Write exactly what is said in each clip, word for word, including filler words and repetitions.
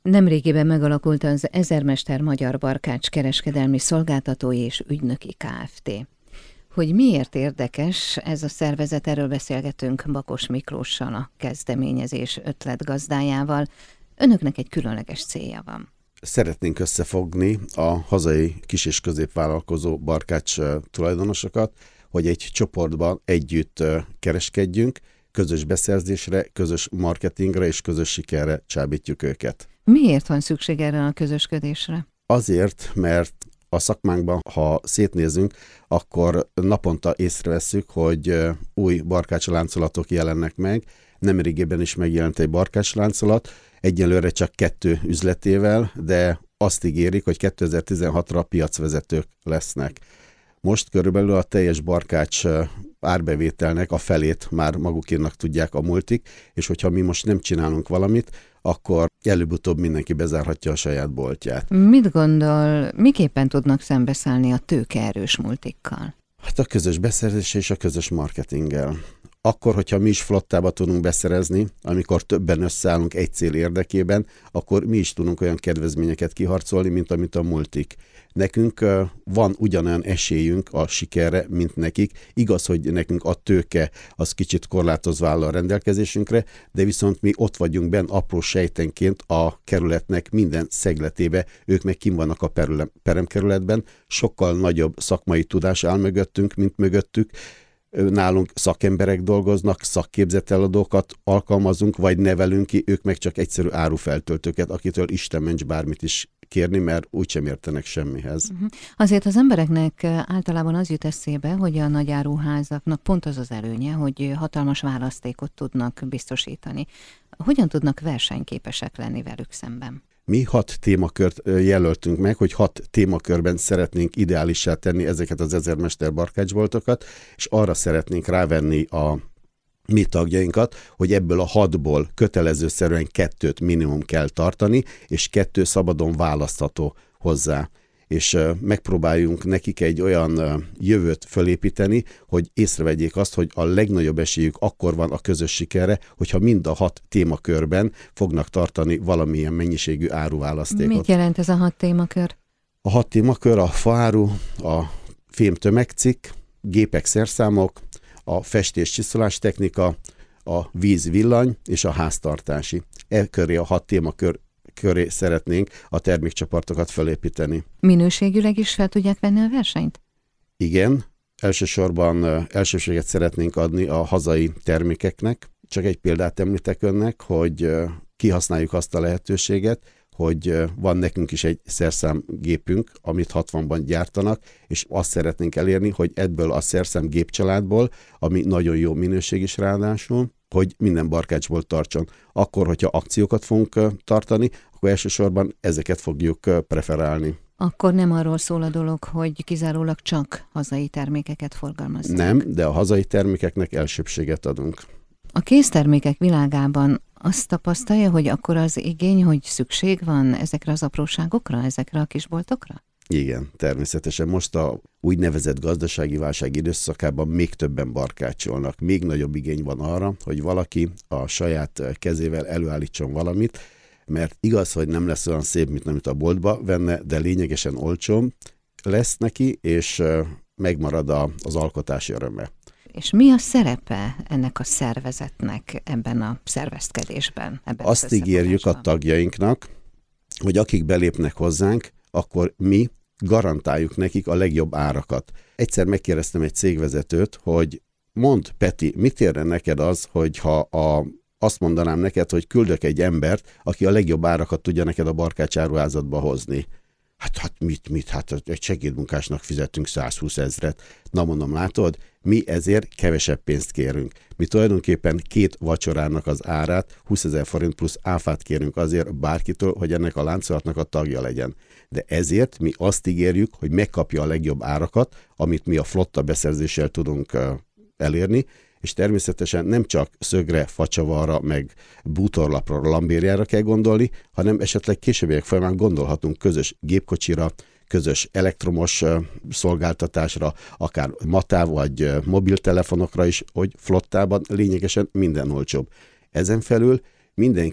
Nemrégiben megalakult az Ezermester Magyar Barkács Kereskedelmi Szolgáltatói és Ügynöki Kft. Hogy miért érdekes ez a szervezet, erről beszélgetünk Bakos Miklóssal, a kezdeményezés ötletgazdájával. Önöknek egy különleges célja van. Szeretnénk összefogni a hazai kis- és középvállalkozó barkács tulajdonosokat, hogy egy csoportban együtt kereskedjünk, közös beszerzésre, közös marketingre és közös sikerre csábítjuk őket. Miért van szükség erre a közösködésre? Azért, mert a szakmánkban, ha szétnézünk, akkor naponta észrevesszük, hogy új barkácsoláncolatok jelennek meg. Nemrégében is megjelent egy barkácsláncolat, egyelőre csak kettő üzletével, de azt ígérik, hogy kétezer-tizenhatra piacvezetők lesznek. Most körülbelül a teljes barkács árbevételnek a felét már magukénak tudják a multik, és hogyha mi most nem csinálunk valamit, akkor előbb-utóbb mindenki bezárhatja a saját boltját. Mit gondol, miképpen tudnak szembeszállni a tőkeerős multikkal? Hát a közös beszerzés és a közös marketinggel. Akkor, hogyha mi is flottába tudunk beszerezni, amikor többen összeállunk egy cél érdekében, akkor mi is tudunk olyan kedvezményeket kiharcolni, mint amit a multik. Nekünk uh, van ugyanolyan esélyünk a sikerre, mint nekik. Igaz, hogy nekünk a tőke az kicsit korlátozva áll a rendelkezésünkre, de viszont mi ott vagyunk benn apró sejtenként a kerületnek minden szegletébe, ők meg kim vannak a peremkerületben, sokkal nagyobb szakmai tudás áll mögöttünk, mint mögöttük. Nálunk szakemberek dolgoznak, szakképzett eladókat alkalmazunk, vagy nevelünk ki, ők meg csak egyszerű árufeltöltőket, akitől Isten ments bármit is kérni, mert úgysem értenek semmihez. Uh-huh. Azért az embereknek általában az jut eszébe, hogy a nagy áruházaknak pont az az előnye, hogy hatalmas választékot tudnak biztosítani. Hogyan tudnak versenyképesek lenni velük szemben? Mi hat témakört jelöltünk meg, hogy hat témakörben szeretnénk ideálissá tenni ezeket az ezermester barkácsboltokat, és arra szeretnénk rávenni a mi tagjainkat, hogy ebből a hatból kötelezőszerűen kettőt minimum kell tartani, és kettő szabadon választható hozzá. És megpróbáljunk nekik egy olyan jövőt fölépíteni, hogy észrevegyék azt, hogy a legnagyobb esélyük akkor van a közös sikerre, hogyha mind a hat témakörben fognak tartani valamilyen mennyiségű áruválasztékot. Mit jelent ez a hat témakör? A hat témakör a faáru, a fém tömegcikk, gépek, szerszámok, a festés-csiszolás technika, a víz-villany és a háztartási. E köré a hat témakör köré szeretnénk a termékcsoportokat felépíteni. Minőségileg is fel tudják venni a versenyt? Igen, elsősorban elsőséget szeretnénk adni a hazai termékeknek. Csak egy példát említek önnek, hogy kihasználjuk azt a lehetőséget, hogy van nekünk is egy szerszámgépünk, amit hatvanban gyártanak, és azt szeretnénk elérni, hogy ebből a szerszám gépcsaládból, ami nagyon jó minőség is ráadásul, hogy minden barkácsból tartson. Akkor, hogyha akciókat fogunk tartani, akkor elsősorban ezeket fogjuk preferálni. Akkor nem arról szól a dolog, hogy kizárólag csak hazai termékeket forgalmaznak? Nem, de a hazai termékeknek elsőbséget adunk. A késztermékek világában azt tapasztalja, hogy akkor az igény, hogy szükség van ezekre az apróságokra, ezekre a kisboltokra? Igen, természetesen most a úgynevezett gazdasági válság időszakában még többen barkácsolnak. Még nagyobb igény van arra, hogy valaki a saját kezével előállítson valamit, mert igaz, hogy nem lesz olyan szép, mint amit a boltba venne, de lényegesen olcsó lesz neki, és megmarad az alkotási öröme. És mi a szerepe ennek a szervezetnek ebben a szervezkedésben? Ebben Azt ígérjük a tagjainknak, hogy akik belépnek hozzánk, akkor mi garantáljuk nekik a legjobb árakat. Egyszer megkérdeztem egy cégvezetőt, hogy mondd, Peti, mit érne neked az, hogyha a, azt mondanám neked, hogy küldök egy embert, aki a legjobb árakat tudja neked a barkácsáruházatba hozni. Hát, hát mit, mit, hát egy segédmunkásnak fizetünk százhúsz ezret. Na mondom, látod, mi ezért kevesebb pénzt kérünk. Mi tulajdonképpen két vacsorának az árát, húszezer forint plusz áfát kérünk azért bárkitől, hogy ennek a láncolatnak a tagja legyen. De ezért mi azt ígérjük, hogy megkapja a legjobb árakat, amit mi a flotta beszerzéssel tudunk elérni, és természetesen nem csak szögre, facsavarra, meg bútorlapra, lambériára kell gondolni, hanem esetleg későbbiek folyamán gondolhatunk közös gépkocsira, közös elektromos szolgáltatásra, akár matáv vagy mobiltelefonokra is, hogy flottában lényegesen minden olcsóbb. Ezen felül mindenki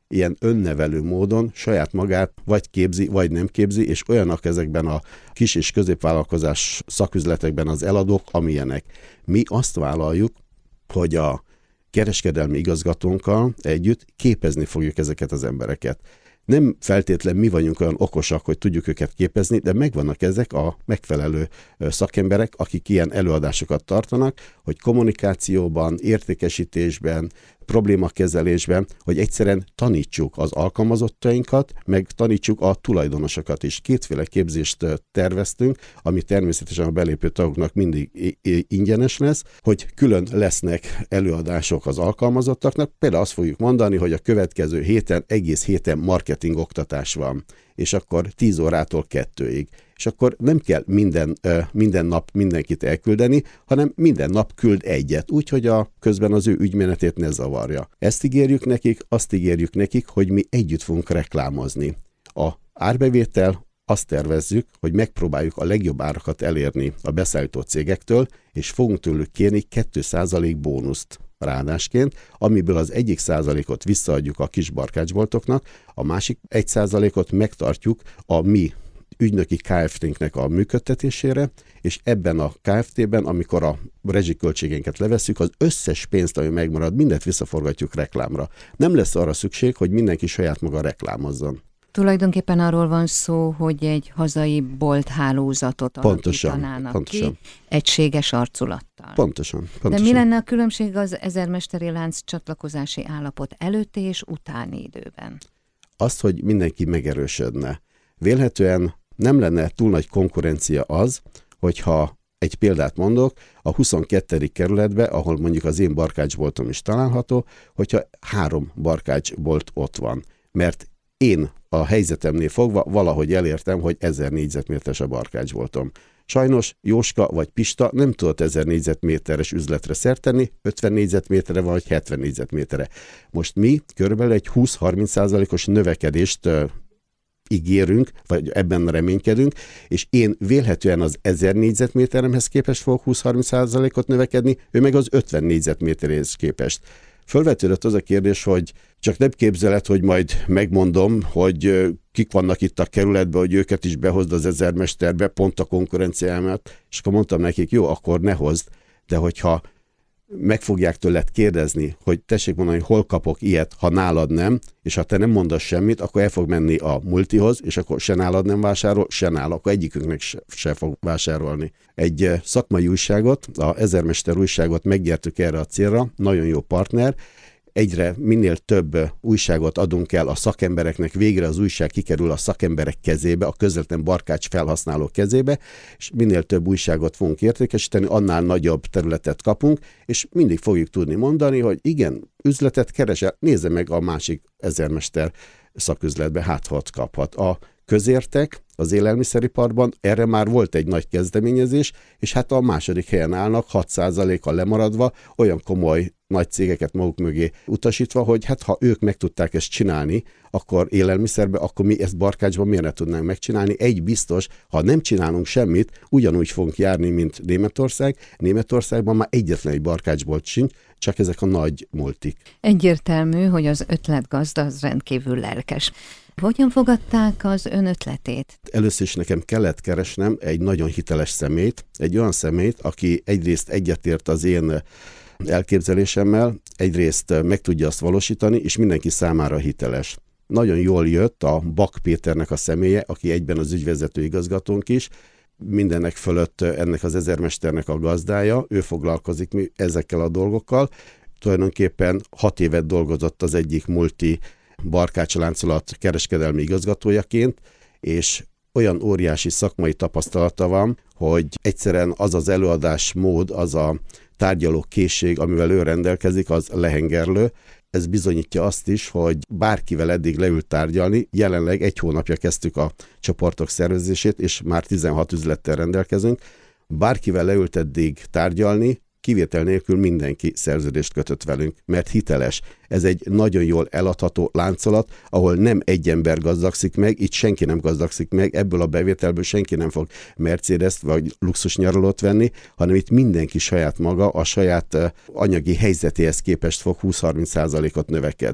ilyen önnevelő módon saját magát vagy képzi, vagy nem képzi, és olyanak ezekben a kis és középvállalkozás szaküzletekben az eladók, amilyenek. Mi azt vállaljuk, hogy a kereskedelmi igazgatónkkal együtt képezni fogjuk ezeket az embereket. Nem feltétlen mi vagyunk olyan okosak, hogy tudjuk őket képezni, de megvannak ezek a megfelelő szakemberek, akik ilyen előadásokat tartanak, hogy kommunikációban, értékesítésben, problémakezelésben, hogy egyszerűen tanítsuk az alkalmazottainkat, meg tanítsuk a tulajdonosokat is. Kétféle képzést terveztünk, ami természetesen a belépő tagoknak mindig ingyenes lesz, hogy külön lesznek előadások az alkalmazottaknak. Például azt fogjuk mondani, hogy a következő héten, egész héten marketing oktatás van, és akkor tíz órától kettőig. És akkor nem kell minden, minden nap mindenkit elküldeni, hanem minden nap küld egyet, úgyhogy a közben az ő ügymenetét ne zavarja. Ezt ígérjük nekik, azt ígérjük nekik, hogy mi együtt fogunk reklámozni. A árbevétel azt tervezzük, hogy megpróbáljuk a legjobb árakat elérni a beszállító cégektől, és fogunk tőlük kérni két százalék bónuszt ráadásként, amiből az egyik százalékot visszaadjuk a kis barkácsboltoknak, a másik egy százalékot megtartjuk a mi ügynöki Kft-nknek a működtetésére, és ebben a Kft-ben, amikor a rezsiköltségénket levesszük, az összes pénzt, ami megmarad, mindent visszaforgatjuk reklámra. Nem lesz arra szükség, hogy mindenki saját maga reklámozzon. Tulajdonképpen arról van szó, hogy egy hazai bolthálózatot alakítanának pontosan. ki, egységes arculattal. Pontosan, pontosan. De mi lenne a különbség az ezermesteri lánc csatlakozási állapot előtti és utáni időben? Azt, hogy mindenki megerősödne. Vélhetően nem lenne túl nagy konkurencia az, hogyha egy példát mondok, a huszonkettedik kerületbe, ahol mondjuk az én barkácsboltom is található, hogyha három barkácsbolt ott van. Mert én a helyzetemnél fogva valahogy elértem, hogy ezer négyzetméteres a barkácsboltom. Sajnos Jóska vagy Pista nem tudott ezer négyzetméteres üzletre szert tenni, ötven négyzetméterre vagy hetven négyzetméterre. Most mi körülbelül egy húsz-harminc százalékos növekedést ígérünk, vagy ebben reménykedünk, és én vélhetően az ezer négyzetméteremhez képest fogok húsz-harminc százalékot növekedni, ő meg az ötven négyzetméteréhez képest. Fölvetődött az a kérdés, hogy csak nem képzeled, hogy majd megmondom, hogy kik vannak itt a kerületben, hogy őket is behozd az ezermesterbe, pont a konkurenciámat, és akkor mondtam nekik, jó, akkor ne hozd, de hogyha meg fogják tőled kérdezni, hogy tessék mondani, hogy hol kapok ilyet, ha nálad nem, és ha te nem mondasz semmit, akkor el fog menni a multihoz, és akkor se nálad nem vásárol, se nálad, akkor egyikünknek se, se fog vásárolni. Egy szakmai újságot, a Ezermester újságot meggyertük erre a célra, nagyon jó partner, egyre minél több újságot adunk el a szakembereknek, végre az újság kikerül a szakemberek kezébe, a közvetlen barkács felhasználók kezébe, és minél több újságot fogunk értékesíteni, annál nagyobb területet kapunk, és mindig fogjuk tudni mondani, hogy igen, üzletet keresel, nézze meg a másik ezermester szaküzletbe, hát ha ott kaphat. A közértek az élelmiszeriparban, erre már volt egy nagy kezdeményezés, és hát a második helyen állnak, hat százalékkal lemaradva, olyan komoly nagy cégeket maguk mögé utasítva, hogy hát ha ők meg tudták ezt csinálni, akkor élelmiszerbe, akkor mi ezt barkácsban miért ne tudnánk megcsinálni? Egy biztos, ha nem csinálunk semmit, ugyanúgy fogunk járni, mint Németország. Németországban már egyetlen egy barkácsbolt sincs, csak ezek a nagy multik. Egyértelmű, hogy az ötletgazda az rendkívül lelkes. Hogyan fogadták az ön ötletét? Először is nekem kellett keresnem egy nagyon hiteles személyt, egy olyan személyt, aki egyrészt egyetért az én elképzelésemmel, egyrészt meg tudja azt valósítani, és mindenki számára hiteles. Nagyon jól jött a Bak Péternek a személye, aki egyben az ügyvezető igazgatónk is, mindenek fölött ennek az ezermesternek a gazdája, ő foglalkozik ezekkel a dolgokkal. Tulajdonképpen hat évet dolgozott az egyik multi barkácsláncolat kereskedelmi igazgatójaként, és olyan óriási szakmai tapasztalata van, hogy egyszerűen az az előadásmód, az a tárgyaló készség, amivel ő rendelkezik, az lehengerlő. Ez bizonyítja azt is, hogy bárkivel eddig leült tárgyalni, jelenleg egy hónapja kezdtük a csoportok szervezését, és már tizenhat üzlettel rendelkezünk. Bárkivel leült eddig tárgyalni, kivétel nélkül mindenki szerződést kötött velünk, mert hiteles. Ez egy nagyon jól eladható láncolat, ahol nem egy ember gazdagszik meg, itt senki nem gazdagszik meg, ebből a bevételből senki nem fog Mercedes-t vagy luxus nyaralót venni, hanem itt mindenki saját maga, a saját anyagi helyzetéhez képest fog húsz-harminc százalékot növekedni.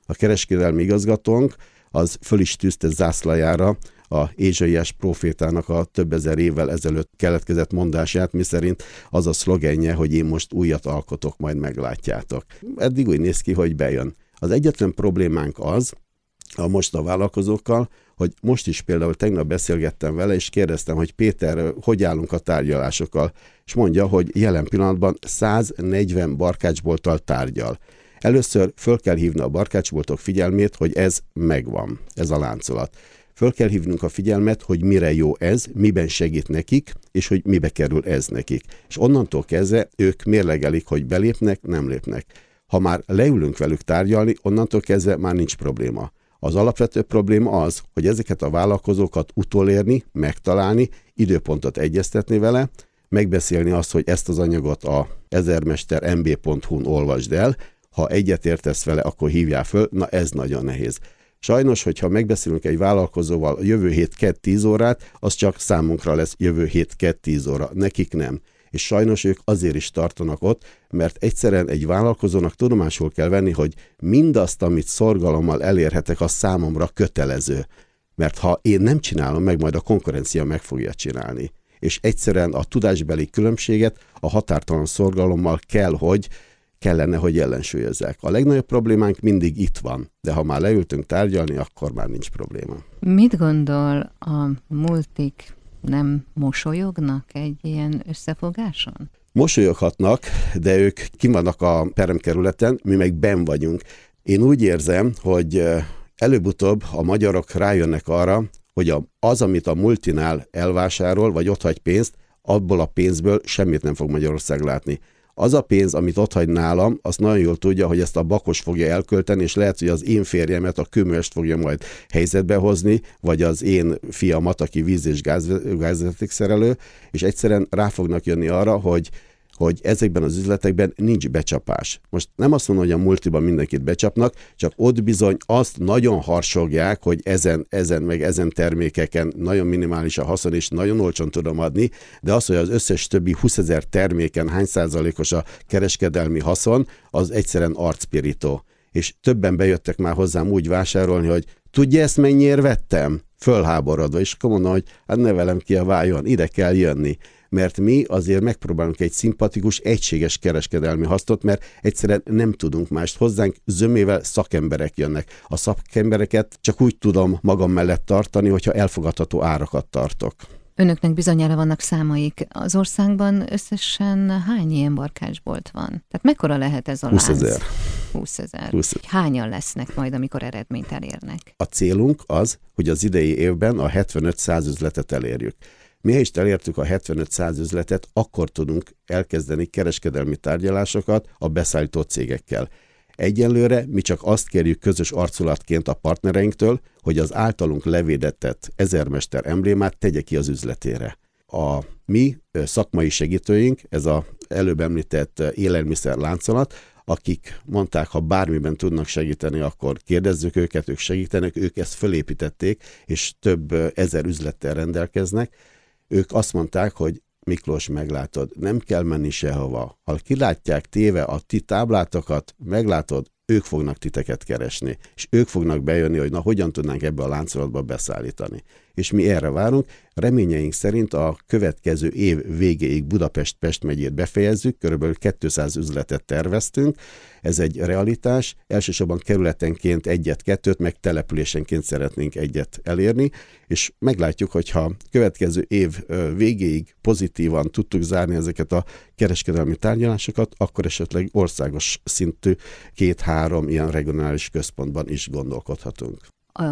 A kereskedelmi igazgatónk az föl is tűzte zászlajára a Ézsaiás prófétának a több ezer évvel ezelőtt keletkezett mondását, miszerint az a szlogenje, hogy én most újat alkotok, majd meglátjátok. Eddig úgy néz ki, hogy bejön. Az egyetlen problémánk az, a most a vállalkozókkal, hogy most is például tegnap beszélgettem vele, és kérdeztem, hogy Péter, hogy állunk a tárgyalásokkal, és mondja, hogy jelen pillanatban száznegyven barkácsbolttal tárgyal. Először föl kell hívni a barkácsboltok figyelmét, hogy ez megvan, ez a láncolat. Föl kell hívnunk a figyelmet, hogy mire jó ez, miben segít nekik, és hogy mibe kerül ez nekik. És onnantól kezdve ők mérlegelik, hogy belépnek, nem lépnek. Ha már leülünk velük tárgyalni, onnantól kezdve már nincs probléma. Az alapvető probléma az, hogy ezeket a vállalkozókat utolérni, megtalálni, időpontot egyeztetni vele, megbeszélni azt, hogy ezt az anyagot a ezermester em bé pont hu-n olvasd el, ha egyetértesz vele, akkor hívjál föl, na ez nagyon nehéz. Sajnos, hogyha megbeszélünk egy vállalkozóval a jövő hét kedd tíz órát, az csak számunkra lesz jövő hét kedd tíz óra, nekik nem. És sajnos ők azért is tartanak ott, mert egyszerűen egy vállalkozónak tudomásul kell venni, hogy mindazt, amit szorgalommal elérhetek, az számomra kötelező. Mert ha én nem csinálom meg, majd a konkurencia meg fogja csinálni. És egyszerűen a tudásbeli különbséget a határtalan szorgalommal kell, hogy kellene, hogy ellensúlyozzák. A legnagyobb problémánk mindig itt van, de ha már leültünk tárgyalni, akkor már nincs probléma. Mit gondol, a multik nem mosolyognak egy ilyen összefogáson? Mosolyoghatnak, de ők kim vannak a peremkerületen, mi meg benn vagyunk. Én úgy érzem, hogy előbb-utóbb a magyarok rájönnek arra, hogy az, amit a multinál elvásárol, vagy otthagy pénzt, abból a pénzből semmit nem fog Magyarország látni. Az a pénz, amit otthagy nálam, azt nagyon jól tudja, hogy ezt a Bakos fogja elkölteni, és lehet, hogy az én férjemet, a Kőművest fogja majd helyzetbe hozni, vagy az én fiamat, aki víz- és gázvezetékszerelő, és egyszerűen rá fognak jönni arra, hogy hogy ezekben az üzletekben nincs becsapás. Most nem azt mondom, hogy a multiban mindenkit becsapnak, csak ott bizony azt nagyon harsogják, hogy ezen, ezen meg ezen termékeken nagyon minimális a haszon, és nagyon olcsón tudom adni, de az, hogy az összes többi húszezer terméken hány százalékos a kereskedelmi haszon, az egyszerűen arcpirító. És többen bejöttek már hozzám úgy vásárolni, hogy tudja, ezt mennyire vettem? Fölháborodva, és akkor mondom, hogy hát ne velem ki a váljon, ide kell jönni. Mert mi azért megpróbálunk egy szimpatikus, egységes kereskedelmi hasznot, mert egyszerűen nem tudunk mást. Hozzánk zömével szakemberek jönnek. A szakembereket csak úgy tudom magam mellett tartani, hogyha elfogadható árakat tartok. Önöknek bizonyára vannak számaik. Az országban összesen hány ilyen barkácsbolt van? Tehát mekkora lehet ez a lánc? húszezer. húszezer. Hányan lesznek majd, amikor eredményt elérnek? A célunk az, hogy az idei évben a hetvenöt-száz üzletet elérjük. Mi is elértük a hetvenöt-száz üzletet, akkor tudunk elkezdeni kereskedelmi tárgyalásokat a beszállító cégekkel. Egyelőre mi csak azt kérjük közös arculatként a partnereinktől, hogy az általunk levédetett ezermester emblémát tegye ki az üzletére. A mi szakmai segítőink, ez az előbb említett élelmiszer láncolat, akik mondták, ha bármiben tudnak segíteni, akkor kérdezzük őket, ők segítenek, ők ezt fölépítették, és több ezer üzlettel rendelkeznek. Ők azt mondták, hogy Miklós, meglátod, nem kell menni sehova. Ha kilátják téve a ti táblátokat, meglátod, ők fognak titeket keresni, és ők fognak bejönni, hogy na, hogyan tudnánk ebbe a láncolatba beszállítani. És mi erre várunk, reményeink szerint a következő év végéig Budapest-Pest megyét befejezzük, körülbelül kétszáz üzletet terveztünk, ez egy realitás, elsősorban kerületenként egyet-kettőt, meg településenként szeretnénk egyet elérni, és meglátjuk, hogyha következő év végéig pozitívan tudtuk zárni ezeket a kereskedelmi tárgyalásokat, akkor esetleg országos szintű két-három ilyen regionális központban is gondolkodhatunk. A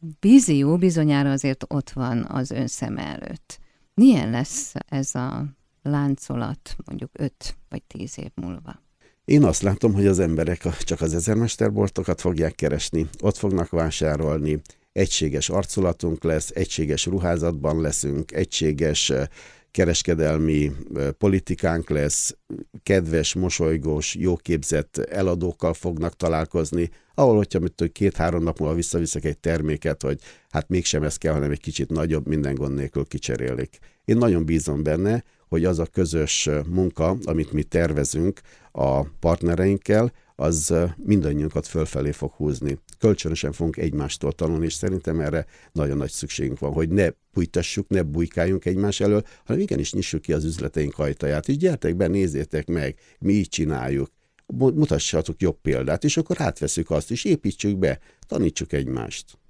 vízió bizonyára azért ott van az ön szeme előtt. Milyen lesz ez a láncolat mondjuk öt vagy tíz év múlva? Én azt látom, hogy az emberek csak az ezermesterboltokat fogják keresni, ott fognak vásárolni, egységes arculatunk lesz, egységes ruházatban leszünk, egységes kereskedelmi politikánk lesz, kedves, mosolygós, jóképzett eladókkal fognak találkozni, ahol, hogyha mit két-három nap múlva visszaviszek egy terméket, hogy hát mégsem ez kell, hanem egy kicsit nagyobb, minden gond nélkül kicserélik. Én nagyon bízom benne, hogy az a közös munka, amit mi tervezünk a partnereinkkel, az mindannyiunkat fölfelé fog húzni. Kölcsönösen fogunk egymástól tanulni, és szerintem erre nagyon nagy szükségünk van, hogy ne bújtassuk, ne bujkáljunk egymás elől, hanem igenis nyissuk ki az üzleteink ajtaját, és gyertek be, nézzétek meg, mi így csináljuk. Mutassatok jobb példát, és akkor átveszük azt, és építsük be, tanítsuk egymást.